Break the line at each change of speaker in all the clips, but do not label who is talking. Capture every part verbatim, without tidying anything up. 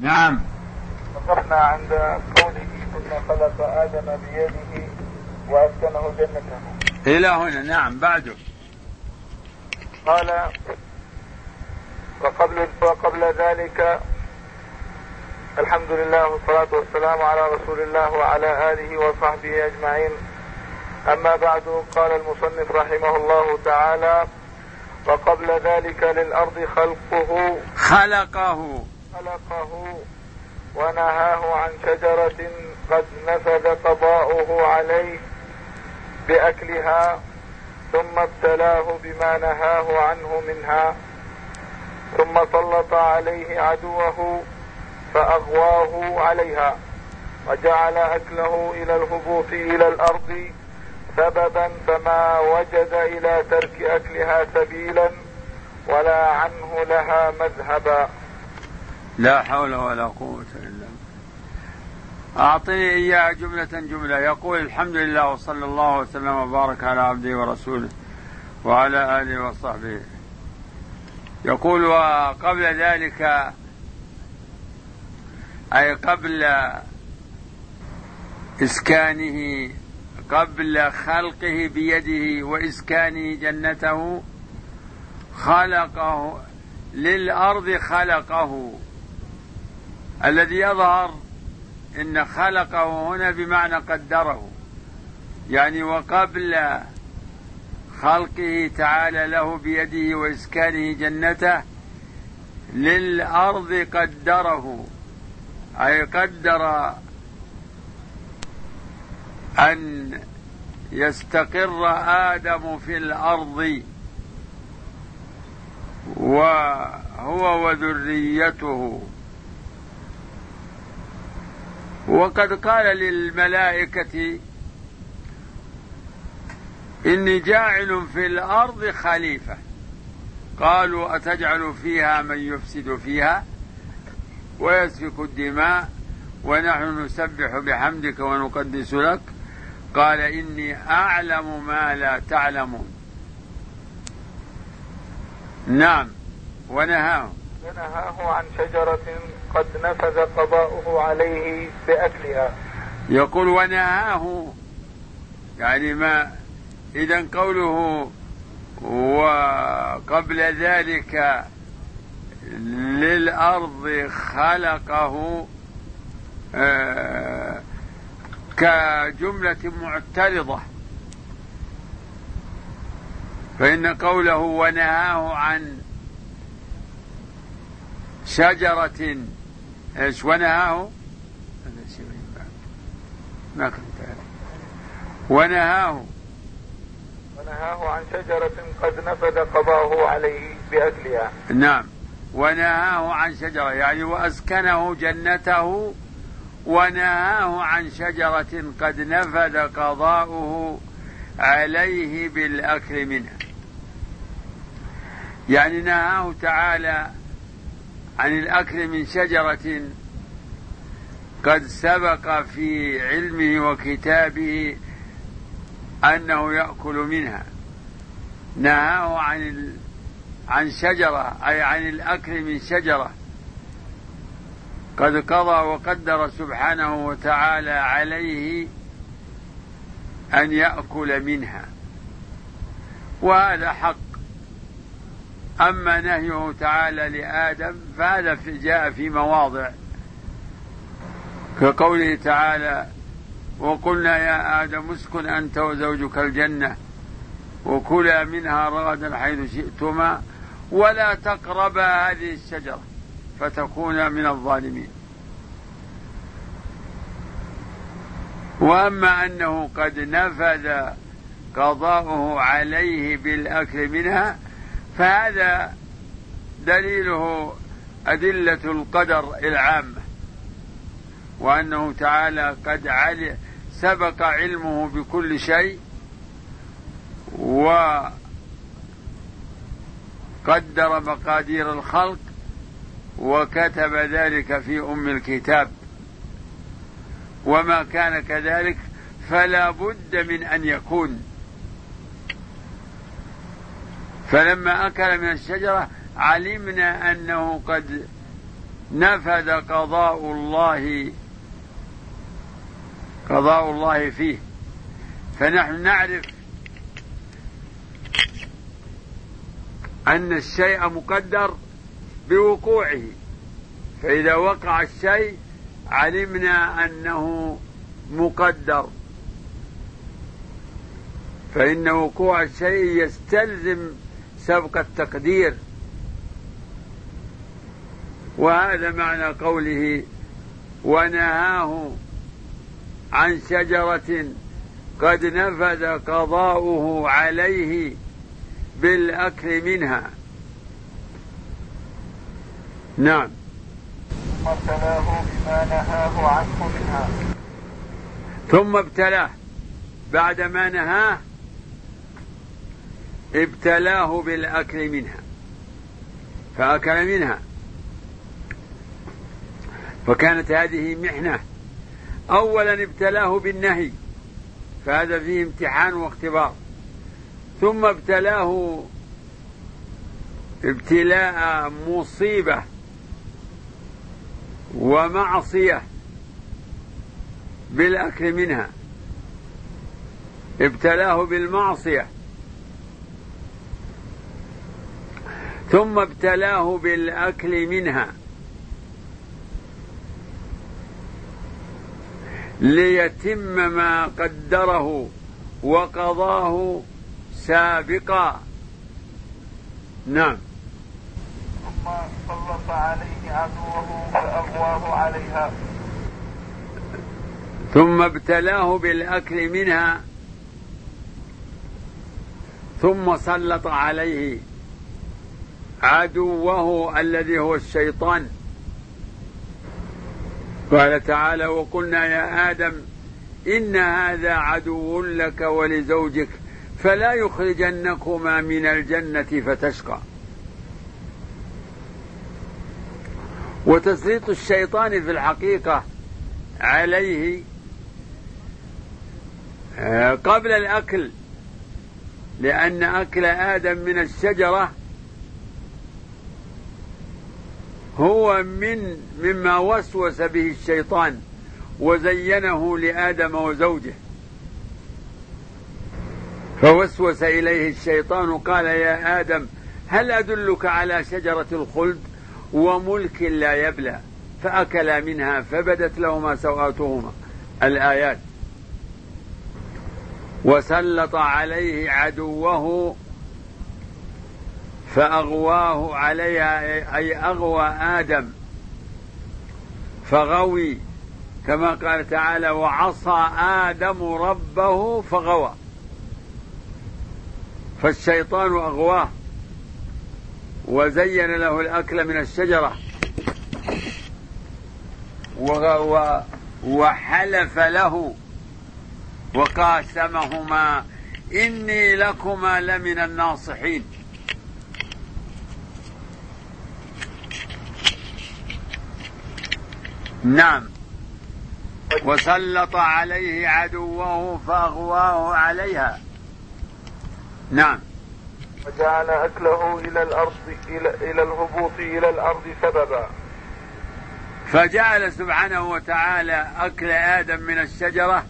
نعم.
وقفنا عند قوله ثم خلق آدم بيده وأسكنه جنته
إلى هنا. نعم. بعده
قال وقبل, وقبل ذلك الحمد لله والصلاة والسلام على رسول الله وعلى آله وصحبه أجمعين. أما بعد، قال المصنف رحمه الله تعالى: وقبل ذلك للأرض خلقه
خلقه
خلقه ونهاه عن شجرة قد نفذ قضاؤه عليه بأكلها ثم ابتلاه بما نهاه عنه منها، ثم سلط عليه عدوه فأغواه عليها وجعل أكله إلى الهبوط إلى الأرض سببا، فما وجد إلى ترك أكلها سبيلا ولا عنه لها مذهبا.
لا حول ولا قوة إلا بالله. أعطني إياها جملة جملة. يقول: الحمد لله وصلى الله وسلم وبارك على عبده ورسوله وعلى آله وصحبه. يقول: وقبل ذلك، أي قبل إسكانه، قبل خلقه بيده وإسكانه جنته، خلقه للأرض. خلقه الذي يظهر إن خلقه هنا بمعنى قدره، يعني وقبل خلقه تعالى له بيده وإسكانه جنته للأرض قدره، أي قدر أن يستقر آدم في الأرض وهو وذريته. وقد قال للملائكة: إني جاعل في الأرض خليفة. قالوا: أتجعل فيها من يفسد فيها ويسفك الدماء ونحن نسبح بحمدك ونقدس لك؟ قال: إني أعلم ما لا تعلمون. نعم. ونهاه
ونهاه عن شجرة قد نفذ قضاؤه عليه بأكلها.
يقول: ونهاه، يعني ما إذن قوله وقبل ذلك للأرض خلقه آه كجملة معترضة، فإن قوله ونهاه عن شجرة ايش ونهاه ما كنت ونهاه
ونهاه عن شجرة قد نفذ قضاؤه عليه بأكلها.
نعم. ونهاه عن شجرة يعني وأسكنه جنته، ونهاه عن شجرة قد نفذ قضاؤه عليه بالأكل منها، يعني نهاه تعالى عن الأكل من شجرة قد سبق في علمه وكتابه أنه يأكل منها. نهاه عن عن شجرة، أي عن الأكل من شجرة قد قضى وقدر سبحانه وتعالى عليه أن يأكل منها، وهذا حق. أما نهيه تعالى لآدم فهذا جاء في مواضع، كقوله تعالى: وقلنا يا آدم اسكن أنت وزوجك الجنة وكلا منها رغدا حيث شئتما ولا تقربا هذه الشجرة فتكونا من الظالمين. وأما أنه قد نفذ قضاؤه عليه بالأكل منها فهذا دليله أدلة القدر العامة، وأنه تعالى قد علم سبق علمه بكل شيء وقدر مقادير الخلق وكتب ذلك في أم الكتاب، وما كان كذلك فلا بد من أن يكون. فلما أكل من الشجرة علمنا أنه قد نفذ قضاء الله قضاء الله فيه. فنحن نعرف أن الشيء مقدر بوقوعه، فإذا وقع الشيء علمنا أنه مقدر، فإن وقوع الشيء يستلزم سبق التقدير. وهذا معنى قوله ونهاه عن شجرة قد نفذ قضاؤه عليه بالأكل منها. نعم.
ثم ابتلاه بما نهاه عنه منها.
ثم ابتلاه بعد ما نهاه، ابتلاه بالأكل منها فأكل منها، فكانت هذه محنة. أولا ابتلاه بالنهي، فهذا فيه امتحان واختبار. ثم ابتلاه ابتلاء مصيبة ومعصية بالأكل منها، ابتلاه بالمعصية، ثم ابتلاه بالأكل منها ليتم ما قدره وقضاه سابقا. نعم.
ثم سلط عليه عدوه فأغواه عليها.
ثم ابتلاه بالأكل منها ثم سلط عليه عدوه الذي هو الشيطان. قال تعالى وقلنا يا آدم إن هذا عدو لك ولزوجك فلا يخرجنكما من الجنة فتشقى. وتسليط الشيطان في الحقيقة عليه قبل الأكل، لأن أكل آدم من الشجرة هو من مما وسوس به الشيطان وزينه لآدم وزوجه. فوسوس إليه الشيطان قال يا آدم هل أدلك على شجرة الخلد وملك لا يبلى، فأكلا منها فبدت لهما سوآتهما الآيات. وسلط عليه عدوه فأغواه عليها، أي أغوى آدم فغوي، كما قال تعالى وعصى آدم ربه فغوى. فالشيطان أغواه وزين له الأكل من الشجرة وحلف له وقاسمهما إني لكما لمن الناصحين. نعم. وسلط عليه عدوه فأغواه عليها. نعم.
وجعل أكله إلى الأرض إلى, إلى الهبوط إلى الأرض سببا.
فجعل سبحانه وتعالى أكل آدم من الشجرة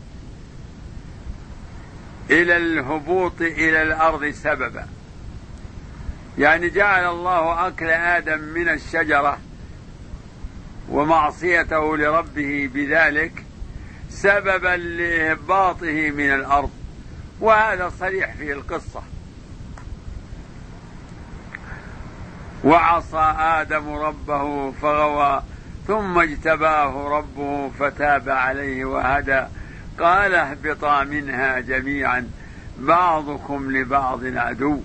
إلى الهبوط إلى الأرض سببا، يعني جعل الله أكل آدم من الشجرة ومعصيته لربه بذلك سببا لإهباطه من الأرض. وهذا صريح في القصة. وعصى آدم ربه فغوى ثم اجتباه ربه فتاب عليه وهدى قال اهبطا منها جميعا بعضكم لبعض عدو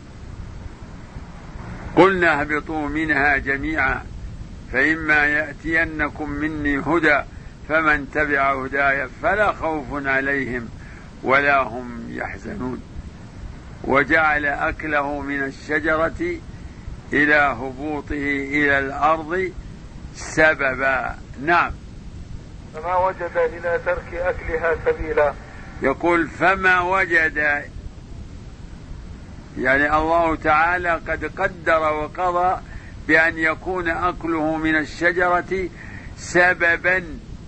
قلنا اهبطوا منها جميعا فإما يأتينكم مني هدى فمن تبع هداي فلا خوف عليهم ولا هم يحزنون. وجعل أكله من الشجرة إلى هبوطه إلى الأرض سببا. نعم.
فما وجد إلى ترك أكلها سبيلا.
يقول فما وجد، يعني الله تعالى قد قدر وقضى بأن يكون أكله من الشجرة سببا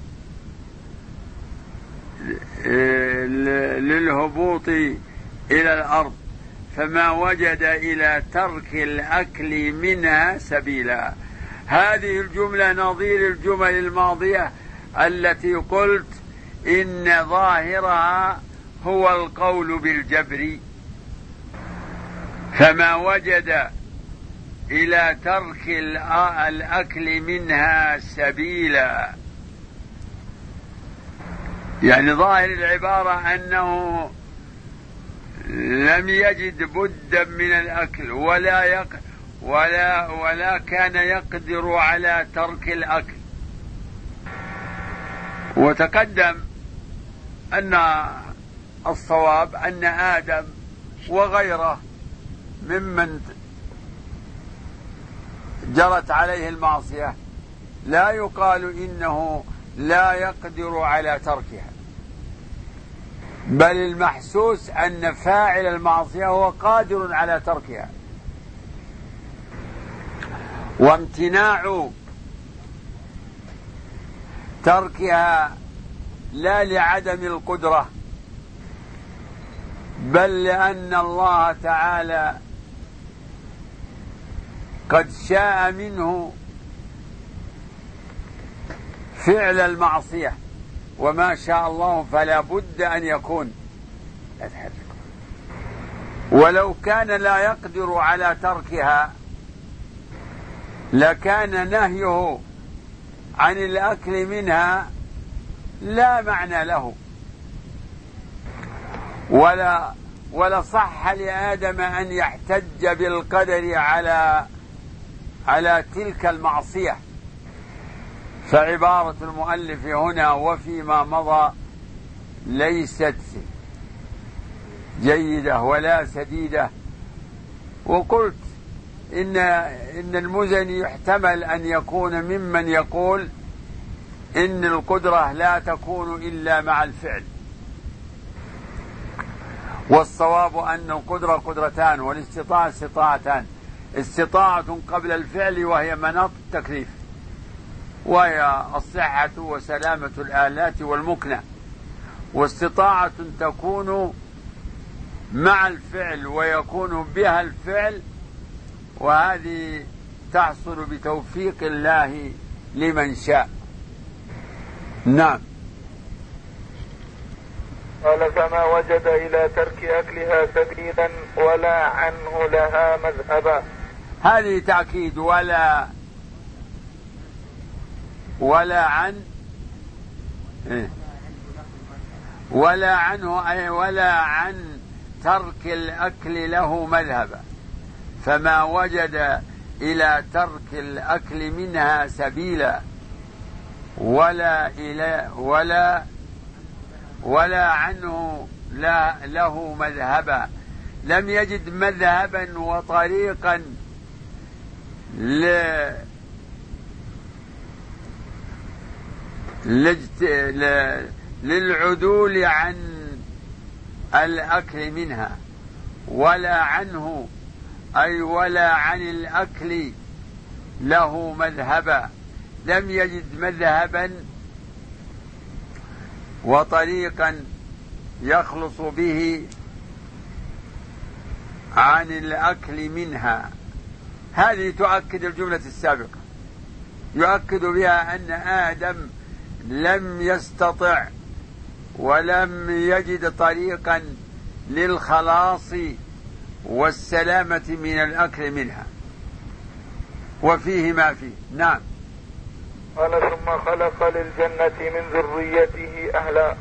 للهبوط إلى الأرض، فما وجد إلى ترك الأكل منها سبيلا. هذه الجملة نظير الجمل الماضية التي قلت إن ظاهرها هو القول بالجبر، فما وجد إلى ترك الأكل منها سبيلا، يعني ظاهر العبارة أنه لم يجد بدا من الأكل ولا يق ولا ولا كان يقدر على ترك الأكل. وتقدم أن الصواب أن آدم وغيره ممن جرت عليه المعصية لا يقال إنه لا يقدر على تركها، بل المحسوس أن فاعل المعصية هو قادر على تركها. وامتناع تركها لا لعدم القدرة، بل لأن الله تعالى قد شاء منه فعل المعصية، وما شاء الله فلا بد أن يكون. ولو كان لا يقدر على تركها لكان نهيه عن الأكل منها لا معنى له، ولا ولا صح لآدم أن يحتج بالقدر على على تلك المعصية. فعبارة المؤلف هنا وفيما مضى ليست جيدة ولا سديدة. وقلت إن إن المزني يحتمل أن يكون ممن يقول إن القدرة لا تكون إلا مع الفعل، والصواب أن القدرة قدرتان والاستطاعة استطاعتان: استطاعة قبل الفعل وهي مناط التكليف، وهي الصحة وسلامة الآلات والمكنة، واستطاعة تكون مع الفعل ويكون بها الفعل، وهذه تحصل بتوفيق الله لمن شاء. نعم.
قال: فما وجد إلى ترك أكلها سبيلا ولا عنه لها مذهبا.
هذه تأكيد ولا ولا عن ولا عنه أي ولا عن ترك الأكل له مذهبا، فما وجد إلى ترك الأكل منها سبيلا ولا إلى ولا ولا عنه لا له مذهبا، لم يجد مذهبا وطريقا ل للعدول عن الأكل منها، ولا عنه أي ولا عن الأكل له مذهبا، لم يجد مذهبا وطريقا يخلص به عن الأكل منها. هذه تؤكد الجملة السابقة، يؤكد بها أن آدم لم يستطع ولم يجد طريقا للخلاص والسلامة من الأكل منها، وفيه ما فيه. نعم.
قال: ثم خلق للجنة من ذريته أهلا.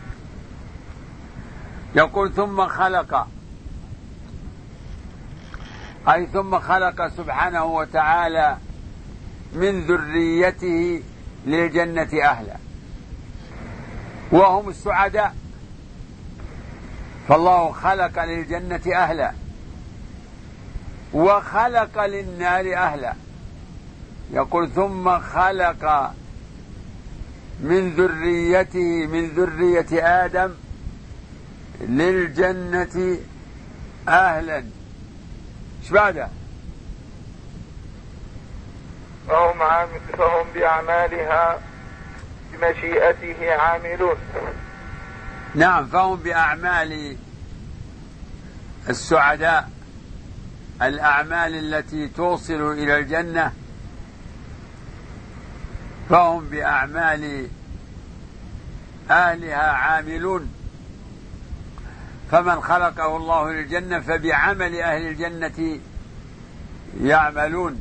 يقول ثم خلق، أي ثم خلق سبحانه وتعالى من ذريته للجنة أهلا، وهم السعداء، فالله خلق للجنة أهلا وخلق للنار أهلا. يقول ثم خلق من ذريته من ذرية آدم للجنة أهلا. ايش بعده؟
فهم, عام فهم بأعمالها بمشيئته عاملون.
نعم، فهم بأعمال السعداء، الأعمال التي توصل إلى الجنة، فهم بأعمال أهلها عاملون. فمن خلقه الله للجنة فبعمل أهل الجنة يعملون.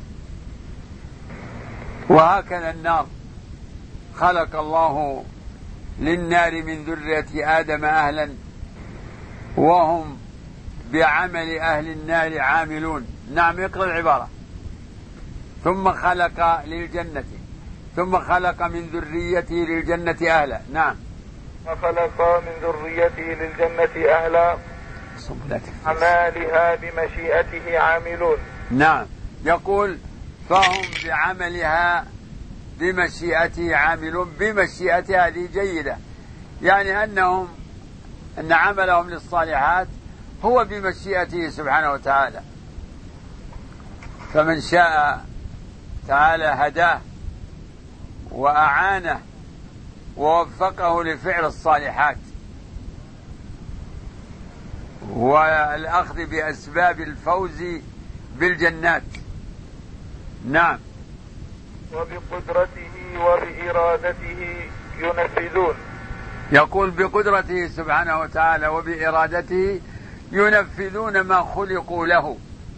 وهكذا النار، خلق الله للنار من ذرية آدم أهلا وهم بعمل أهل النار عاملون. نعم، اقرأ العبارة. ثم خلق للجنة ثم خلق من ذريته للجنة أهلا. نعم،
وخلق من ذريته للجنة أهلا أعمالها بمشيئته عاملون.
نعم، يقول فهم بعملها بمشيئته عاملون. بمشيئته هذه جيدة، يعني أنهم أن عملهم للصالحات هو بمشيئته سبحانه وتعالى. فمن شاء تعالى هداه وأعانه ووفقه لفعل الصالحات والأخذ بأسباب الفوز بالجنات. نعم،
وبقدرته وبإرادته ينفذون.
يقول بقدرته سبحانه وتعالى وبإرادته ينفذون ما خلقوا له.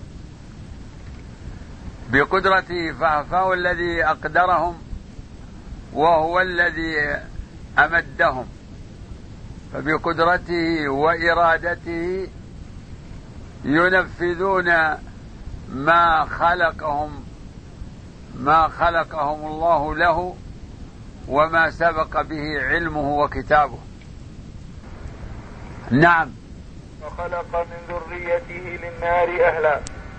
بقدرته فهو الذي أقدرهم وهو الذي أمدهم، فبقدرته وإرادته ينفذون ما خلقهم ما خلقهم الله له وما سبق به علمه وكتابه. نعم،
وخلق من ذريته للنار أهلا.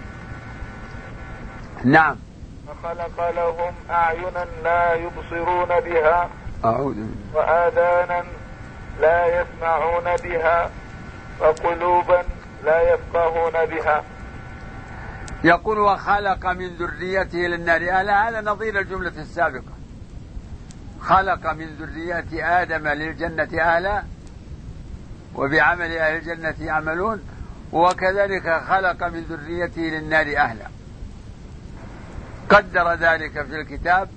نعم،
وخلق لهم أعينا لا يبصرون بها
أعوذ
وآذانا لا يسمعون بها وقلوبا لا يفقهون بها.
يقول وخلق من ذريته للنار أهلا، هذا نظير الجملة السابقة. خلق من ذرية آدم للجنة أهلا وبعمل أهل الجنة يعملون، وكذلك خلق من ذريته للنار أهلا. قدر ذلك في الكتاب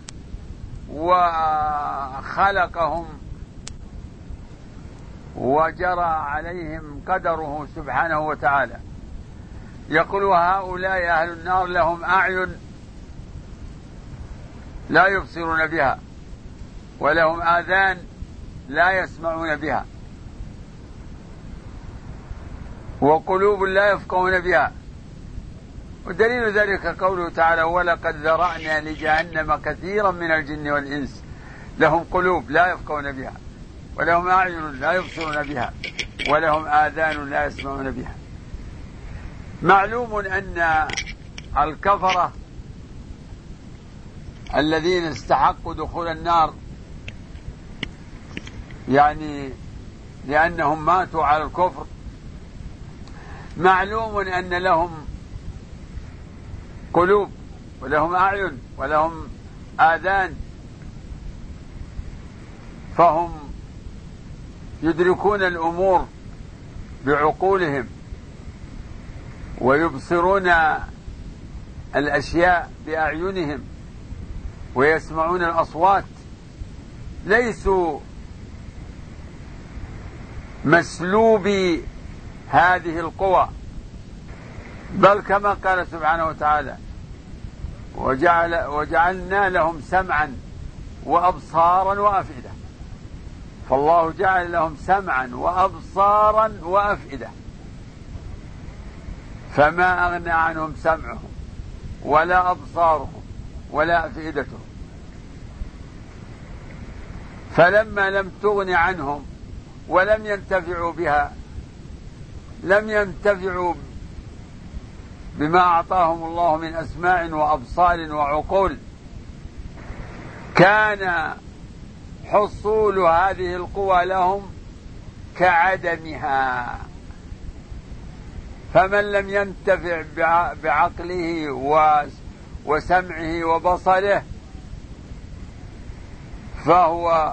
وخلقهم وجرى عليهم قدره سبحانه وتعالى. يقول وهؤلاء أهل النار لهم أعين لا يبصرون بها ولهم آذان لا يسمعون بها وقلوب لا يفقهون بها. ودليل ذلك قوله تعالى ولقد ذرأنا لجهنم كثيرا من الجن والإنس لهم قلوب لا يفقهون بها ولهم أعين لا يبصرون بها ولهم آذان لا يسمعون بها. معلوم أن الكفرة الذين استحقوا دخول النار يعني لأنهم ماتوا على الكفر، معلوم أن لهم قلوب ولهم أعين ولهم آذان، فهم يدركون الأمور بعقولهم ويبصرون الأشياء بأعينهم ويسمعون الأصوات، ليسوا مسلوبي هذه القوى، بل كما قال سبحانه وتعالى وجعل وجعلنا لهم سمعا وأبصارا وأفئدة. فالله جعل لهم سمعا وأبصارا وأفئدة، فما أغنى عنهم سمعهم ولا أبصارهم ولا أفئدتهم. فلما لم تغن عنهم ولم ينتفعوا بها لم ينتفعوا بما أعطاهم الله من أسماع وأبصار وعقول، كان حصول هذه القوى لهم كعدمها. فمن لم ينتفع بعقله وسمعه وبصره، فهو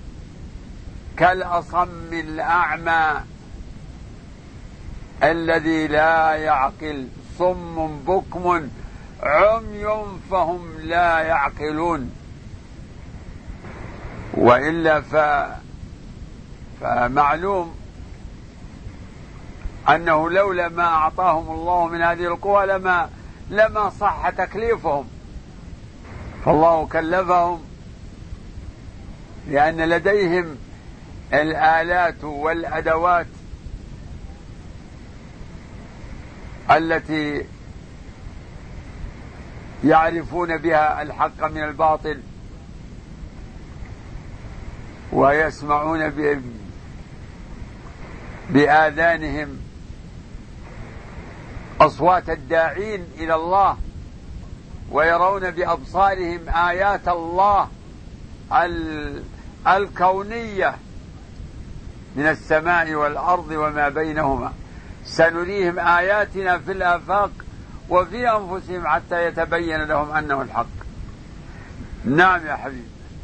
كالأصم الأعمى الذي لا يعقل، صم بكم عمي فهم لا يعقلون. وإلا ف... فمعلوم أنه لولا ما أعطاهم الله من هذه القوة لما لما صح تكليفهم، فالله كلفهم لأن لديهم الآلات والأدوات التي يعرفون بها الحق من الباطل، ويسمعون بآذانهم أصوات الداعين إلى الله، ويرون بأبصارهم آيات الله الكونية من السماء والأرض وما بينهما. سنريهم آياتنا في الآفاق وفي أنفسهم حتى يتبين لهم أنه الحق. نعم يا حبيبي.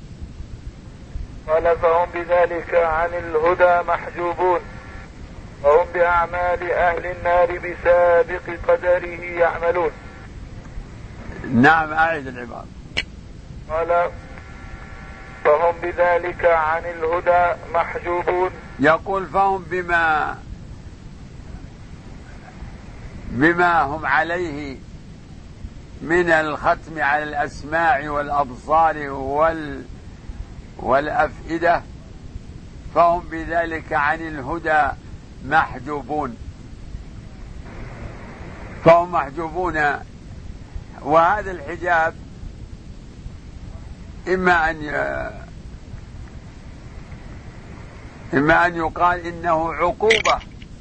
قال فهم بذلك عن الهدى محجوبون وهم بأعمال أهل النار بسابق قدره يعملون.
نعم أعيد العبارة.
قال فهم بذلك عن الهدى محجوبون.
يقول فهم بما بما هم عليه من الختم على الأسماع والأبصار وال والأفئدة، فهم بذلك عن الهدى محجوبون، فهم محجوبون. وهذا الحجاب إما أن إما أن يقال إنه عقوبة،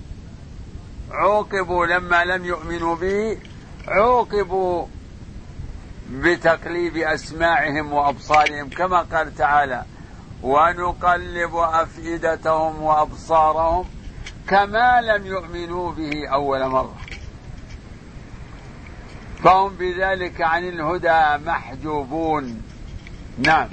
عوقبوا لما لم يؤمنوا به، عوقبوا بتقليب أسماعهم وأبصارهم، كما قال تعالى ونقلب أفئدتهم وأبصارهم كما لم يؤمنوا به أول مرة. فهم بذلك عن الهدى محجوبون. نعم.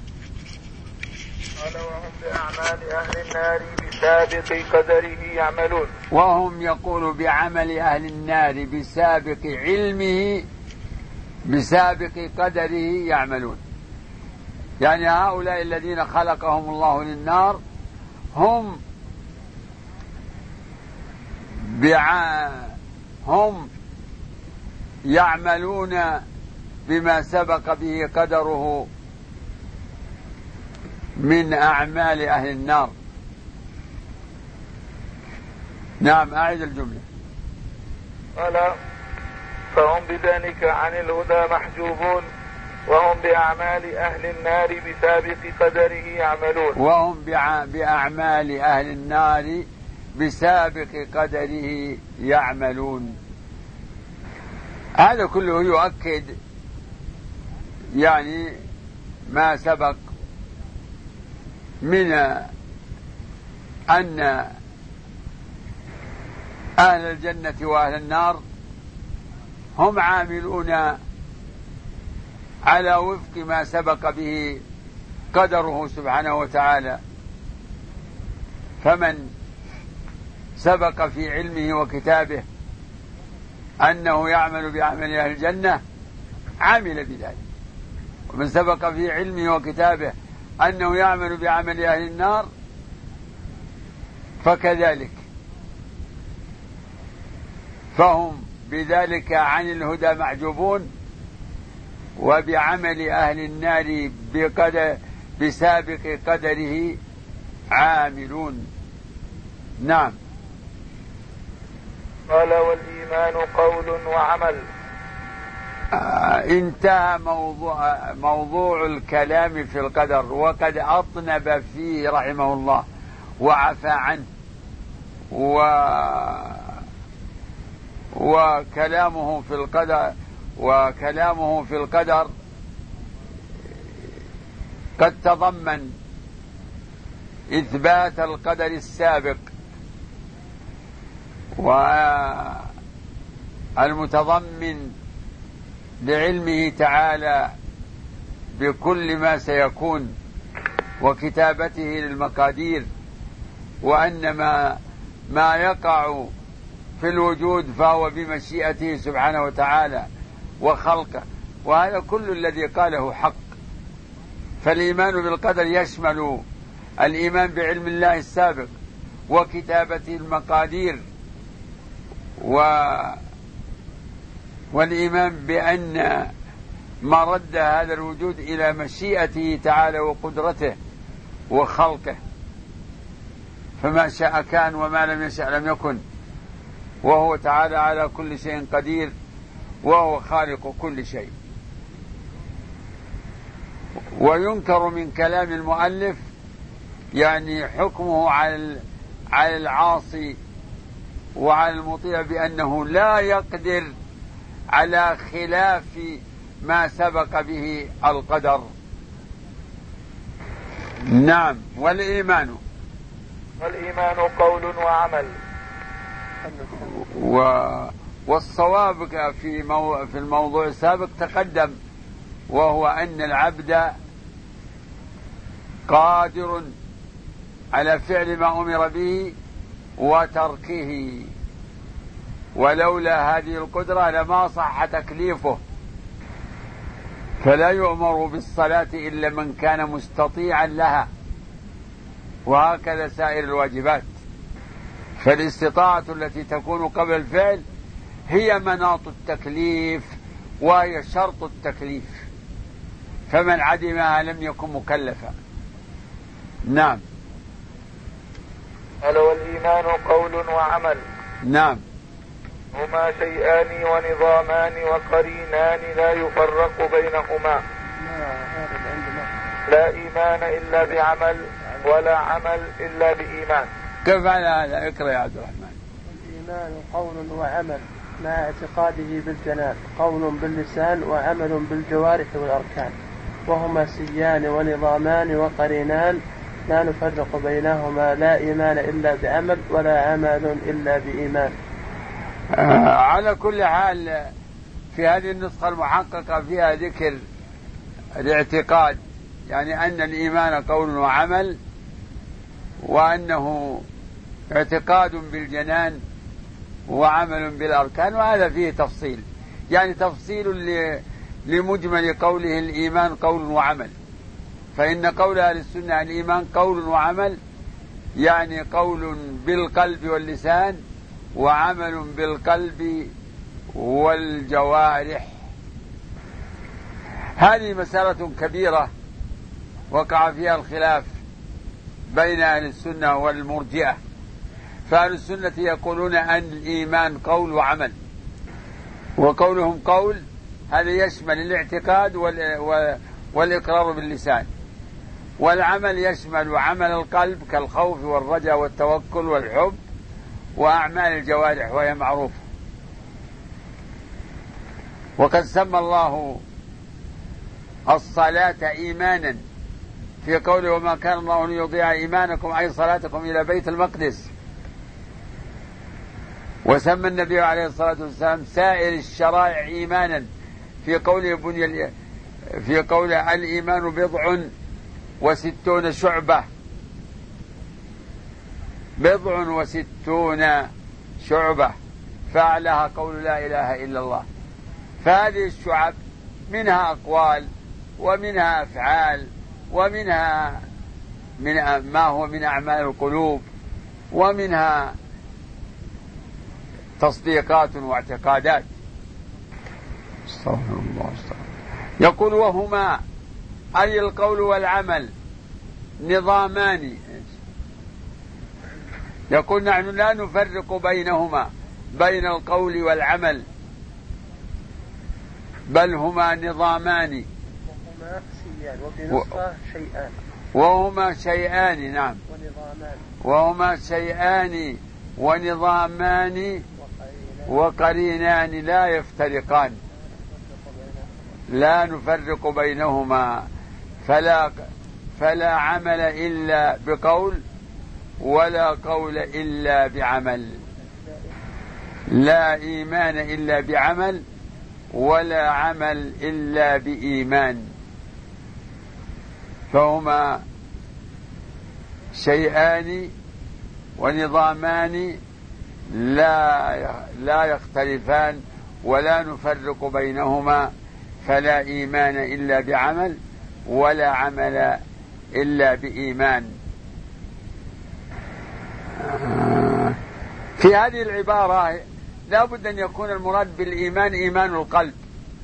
قال وهم بأعمال أهل النار بسابق قدره يعملون.
وهم يقول بعمل أهل النار بسابق علمه بسابق قدره يعملون، يعني هؤلاء الذين خلقهم الله للنار هم بع... هم يعملون بما سبق به قدره من أعمال أهل النار. نعم أعيد الجملة.
قال فهم بذلك عن الهدى محجوبون وهم بأعمال أهل النار بسابق قدره يعملون.
وهم بأعمال أهل النار بسابق قدره يعملون. هذا كله يؤكد يعني ما سبق من أن أهل الجنة وأهل النار هم عاملون على وفق ما سبق به قدره سبحانه وتعالى. فمن سبق في علمه وكتابه أنه يعمل بعمل أهل الجنة عمل بذلك، ومن سبق في علمه وكتابه أنه يعمل بعمل أهل النار فكذلك. فهم بذلك عن الهدى محجوبون وبعمل أهل النار بقدر بسابق قدره عاملون. نعم.
قال والإيمان قول وعمل.
آه انتهى موضوع, موضوع الكلام في القدر، وقد أطنب فيه رحمه الله وعفى عنه، و وكلامه في القدر وكلامه في القدر قد تضمن إثبات القدر السابق والمتضمن لعلمه تعالى بكل ما سيكون وكتابته للمقادير، وأن ما, ما يقع في الوجود فهو بمشيئته سبحانه وتعالى وخلقه، وهذا كل الذي قاله حق. فالإيمان بالقدر يشمل الإيمان بعلم الله السابق وكتابته المقادير، و والإيمان بأن مرد هذا الوجود إلى مشيئته تعالى وقدرته وخلقه، فما شاء كان وما لم يشأ لم يكن، وهو تعالى على كل شيء قدير، وهو خالق كل شيء. وينكر من كلام المؤلف يعني حكمه على على العاصي وعلى المطيع بأنه لا يقدر على خلاف ما سبق به القدر. نعم. والإيمان
والإيمان قول وعمل.
و... والصواب في, مو... في الموضوع السابق تقدم، وهو أن العبد قادر على فعل ما أمر به وتركه، ولولا هذه القدرة لما صح تكليفه، فلا يؤمر بالصلاة إلا من كان مستطيعا لها، وهكذا سائر الواجبات. فالاستطاعة التي تكون قبل الفعل هي مناط التكليف وهي شرط التكليف، فمن عدمها لم يكن مكلفا. نعم.
قال والإيمان قول وعمل.
نعم.
هما شيئان ونظامان وقرينان لا يفرق بينهما، لا إيمان إلا بعمل ولا عمل إلا بإيمان.
كيف على هذا؟ اقرأ يا عبد الرحمن.
الإيمان قول وعمل مع اعتقاده بالجنان، قول باللسان وعمل بالجوارح والأركان، وهما سيان ونظامان وقرينان لا نفرق بينهما، لا إيمان إلا بعمل ولا عمل إلا بإيمان.
آه على كل حال في هذه النسخة المحققة فيها ذكر الاعتقاد، يعني أن الإيمان قول وعمل، وأنه اعتقاد بالجنان وعمل بالأركان، وهذا فيه تفصيل، يعني تفصيل لمجمل قوله الإيمان قول وعمل. فإن قول أهل السنة الإيمان قول وعمل، يعني قول بالقلب واللسان وعمل بالقلب والجوارح. هذه مسألة كبيرة وقع فيها الخلاف بين أهل السنة والمرجئة. فأهل السنة يقولون أن الإيمان قول وعمل، وقولهم قول هذا يشمل الاعتقاد والإقرار باللسان، والعمل يشمل عمل القلب كالخوف والرجاء والتوكل والحب وأعمال الجوارح وهي معروفة. وقد سمى الله الصلاة إيمانا في قوله وما كان الله ليضيع إيمانكم أي صلاتكم إلى بيت المقدس، وسمى النبي عليه الصلاة والسلام سائر الشرائع إيمانا في قوله بني في قوله الإيمان بضع وستون شعبة، بضع وستون شعبة، فأعلاها قول لا إله إلا الله. فهذه الشعب منها أقوال ومنها أفعال ومنها من ما هو من أعمال القلوب ومنها تصديقات واعتقادات. استغفر الله. يقول وهما أي القول والعمل نظامان، يقول نحن لا نفرق بينهما بين القول والعمل، بل هما نظامان.
وهما سيان وفي نسخة شيئان.
وهما شيئان. نعم.
ونظامان.
وهما شيئان ونظامان وقرينان لا يفترقان، لا نفرق بينهما، فلا فلا عمل إلا بقول ولا قول إلا بعمل، لا إيمان إلا بعمل ولا عمل إلا بإيمان، فهما شيئان ونظامان لا لا يختلفان ولا نفرق بينهما، فلا إيمان إلا بعمل ولا عمل إلا بإيمان. في هذه العبارة لا بد أن يكون المراد بالإيمان إيمان القلب،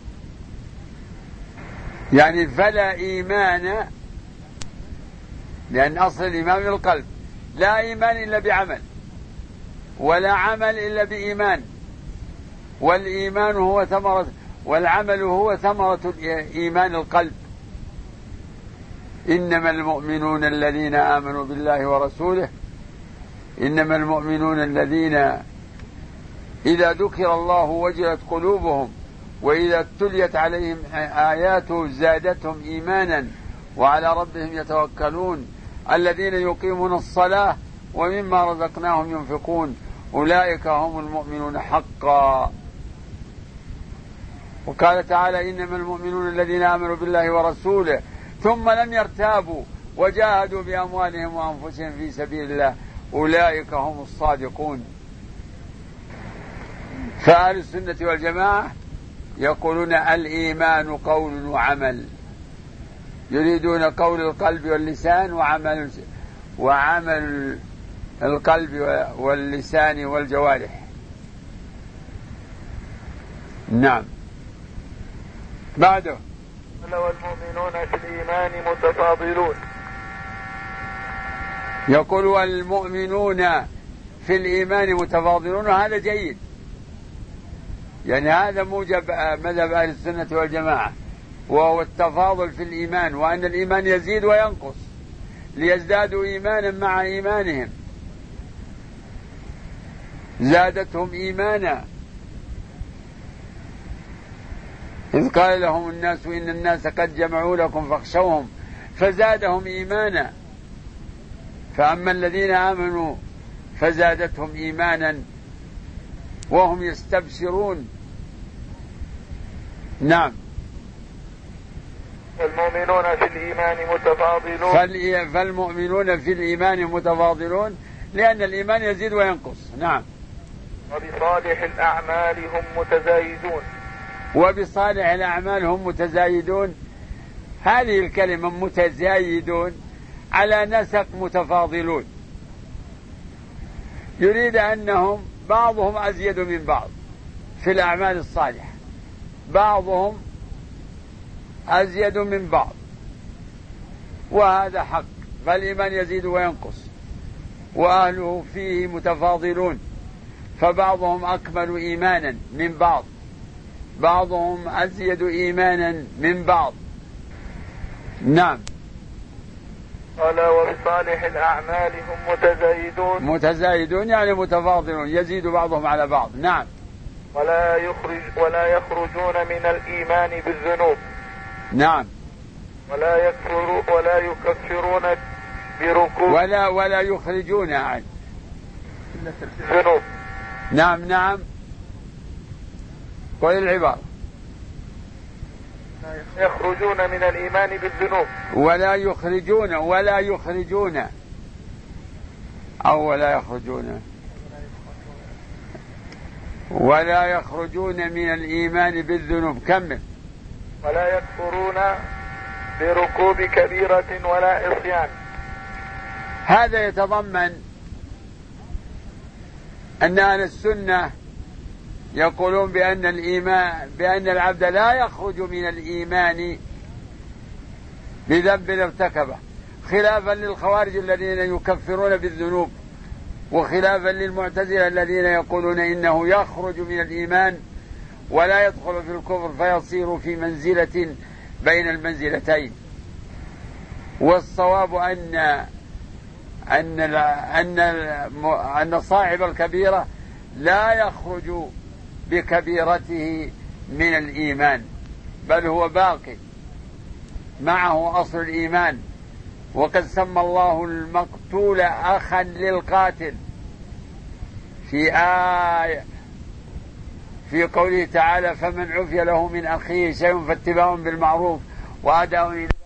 يعني فلا إيمان، لأن أصل الإيمان من القلب، لا إيمان إلا بعمل ولا عمل إلا بإيمان، والإيمان هو ثمرة والعمل هو ثمرة إيمان القلب. إنما المؤمنون الذين آمنوا بالله ورسوله إنما المؤمنون الذين إذا ذكر الله وجلت قلوبهم وإذا تليت عليهم آياته زادتهم إيمانا وعلى ربهم يتوكلون الذين يقيمون الصلاة ومما رزقناهم ينفقون أولئك هم المؤمنون حقا. وقال تعالى إنما المؤمنون الذين آمنوا بالله ورسوله ثم لم يرتابوا وجاهدوا بأموالهم وأنفسهم في سبيل الله أولئك هم الصادقون. فأهل السنة والجماعة يقولون الإيمان قول وعمل، يريدون قول القلب واللسان وعمل وعمل القلب واللسان والجوارح. نعم. بعده
والمؤمنون في الإيمان متفاضلون،
يقول والمؤمنون في الإيمان متفاضلون، وهذا جيد، يعني هذا موجب مذهب أهل السنة والجماعة، وهو التفاضل في الإيمان، وأن الإيمان يزيد وينقص ليزدادوا إيمانا مع إيمانهم، زادتهم إيمانا. إذ قال لهم الناس إن الناس قد جمعوا لكم فاخشوهم فزادهم إيمانا، فأما الذين آمنوا فزادتهم إيمانا وهم يستبشرون. نعم.
المؤمنون في الإيمان متفاضلون،
فالمؤمنون في الإيمان متفاضلون لأن الإيمان يزيد وينقص. نعم.
وبصالح الأعمال هم متزايدون،
وبصالح الأعمال هم متزايدون. هذه الكلمة متزايدون على نسق متفاضلون، يريد أنهم بعضهم أزيد من بعض في الأعمال الصالحة، بعضهم أزيد من بعض، وهذا حق، فالإيمان يزيد وينقص وأهله فيه متفاضلون، فبعضهم أكمل إيمانا من بعض، بعضهم أزيد إيمانا من بعض. نعم.
قال وبصالح الأعمال هم متزايدون،
متزايدون يعني متفاضلون، يزيد بعضهم على بعض. نعم.
ولا يخرج ولا يخرجون من الإيمان بالذنوب.
نعم.
ولا يكفرون ولا يكفرون بركوب
ولا ولا يخرجون عن
الذنوب.
نعم. نعم. قل العبارة.
يخرجون من الإيمان بالذنوب.
ولا يخرجون ولا يخرجون أو ولا يخرجون ولا يخرجون من الإيمان بالذنوب. كمل.
ولا يكفرون بركوب كبيرة ولا عصيان.
هذا يتضمن أن أهل السنة يقولون بأن الإيمان بأن العبد لا يخرج من الإيمان بذنب ارتكبه، خلافا للخوارج الذين يكفرون بالذنوب، وخلافا للمعتزلة الذين يقولون إنه يخرج من الإيمان ولا يدخل في الكفر فيصير في منزلة بين المنزلتين. والصواب أن أن أن أن صاحب الكبيرة لا يخرج بكبيرته من الإيمان، بل هو باقي معه أصل الإيمان. وقد سمى الله المقتول أخا للقاتل في آية في قوله تعالى فمن عفي له من أخيه شيء فاتباع بالمعروف وأداء إليه